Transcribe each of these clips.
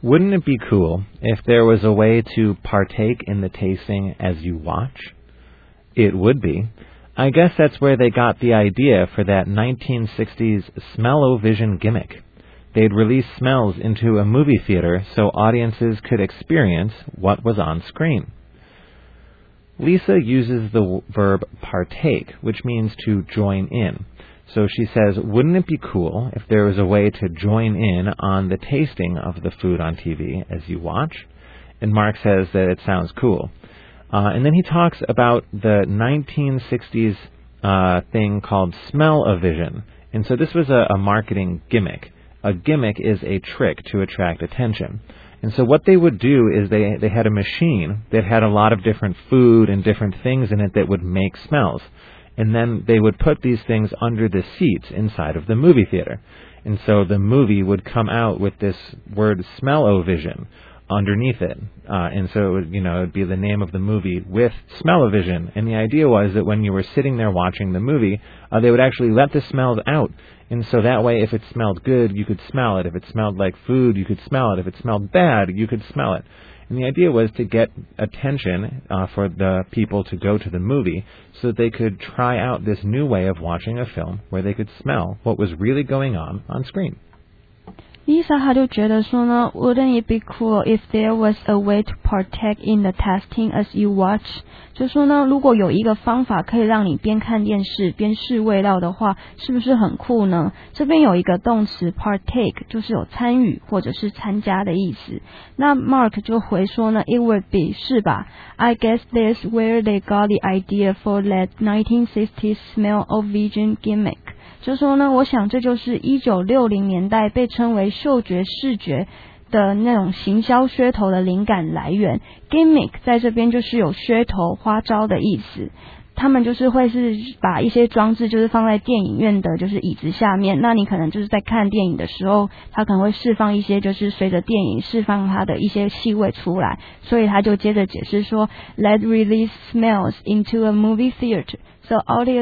Wouldn't it be cool if there was a way to partake in the tasting as you watch? It would be. I guess that's where they got the idea for that 1960s smell-o-vision gimmick. They'd release smells into a movie theater so audiences could experience what was on screen. Lisa uses the verb partake, which means to join in. So she says, wouldn't it be cool if there was a way to join in on the tasting of the food on TV as you watch? And Mark says that it sounds cool. And then he talks about the 1960s thing called smell-o-vision. And so this was a marketing gimmick. A gimmick is a trick to attract attention. And so what they would do is they had a machine that had a lot of different food and different things in it that would make smells. And then they would put these things under the seats inside of the movie theater. And so the movie would come out with this word smell-o-vision underneath it. And so it would, it'd be the name of the movie with smell-o-vision. And the idea was that when you were sitting there watching the movie, they would actually let the smells out. And so that way, if it smelled good, you could smell it. If it smelled like food, you could smell it. If it smelled bad, you could smell it. And the idea was to get attention for the people to go to the movie so that they could try out this new way of watching a film where they could smell what was really going on screen. Lisa 她就觉得说呢 Wouldn't it be cool if there was a way to partake in the tasting as you watch? 就说呢如果有一个方法可以让你边看电视边试味道的话是不是很酷呢？这边有一个动词 partake 就是有参与或者是参加的意思。那 Mark 就回说呢 It would be 是吧 I guess that's where they got the idea for that 1960s smell-o-vision gimmick.就说呢我想这就是1960年代被称为嗅觉视觉的那种行销噱头的灵感来源。 Gimmick 在这边就是有噱头花招的意思，他们就是会是把一些装置就是放在电影院的就是椅子下面，那你可能就是在看电影的时候他可能会释放一些就是随着电影释放它的一些气味出来，所以他就接着解释说 Let's release smells into a movie theater so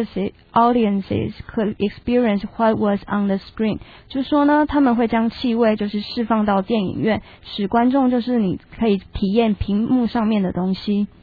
audiences could experience what was on the screen. 就说呢他们会将气味就是释放到电影院，使观众就是你可以体验屏幕上面的东西。